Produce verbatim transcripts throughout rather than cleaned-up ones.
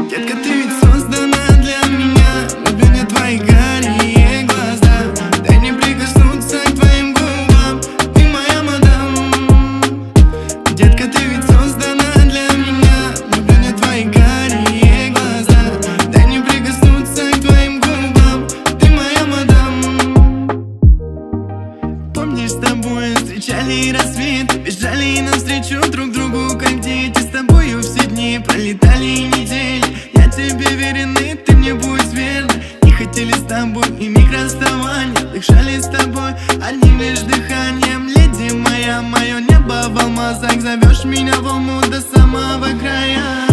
Детка, ты ведь создана для меня. Люблю не твои карие глаза. Дай мне прикоснуться к твоим губам. Ты моя мадам. Детка, ты ведь создана для меня. Люблю не твои карие глаза. Дай мне прикоснуться к твоим губам. Ты моя мадам. Помнишь, с тобой встречали рассвет, бежали навстречу друг другу, как дети. С тобою все дни пролетали недели. Я тебе верен, и ты мне будь верна. Не хотели с тобой и миг расставания. Дышали с тобой одним лишь дыханием. Леди моя, мое небо в алмазах. Зовешь меня в волну до самого края.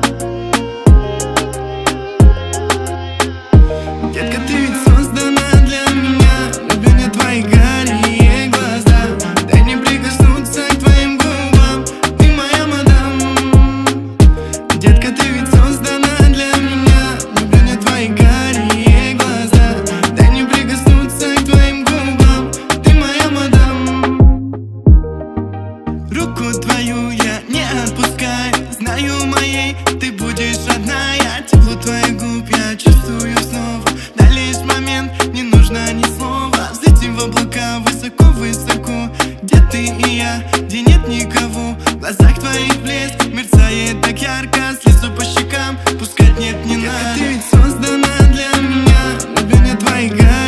Детка, ты ведь создана для меня. Люблю не твои карие глаза. Дай мне прикоснуться к твоим губам. Ты моя мадам. Детка, ты ведь создана для меня. Люблю не твои карие глаза. Дай мне прикоснуться к твоим губам. Ты моя мадам. Руку твою я не отпускаю. Знаю, моей ты будешь родная. Тепло твоих губ я чувствую снова. На лишь момент, не нужно ни слова. Взлетим в облака высоко-высоко. Где ты и я, где нет никого. В глазах твоих блеск мерцает так ярко. Слезу по щекам, пускать нет, не надо. Ты ведь создана для меня. Люблю не твои глаза.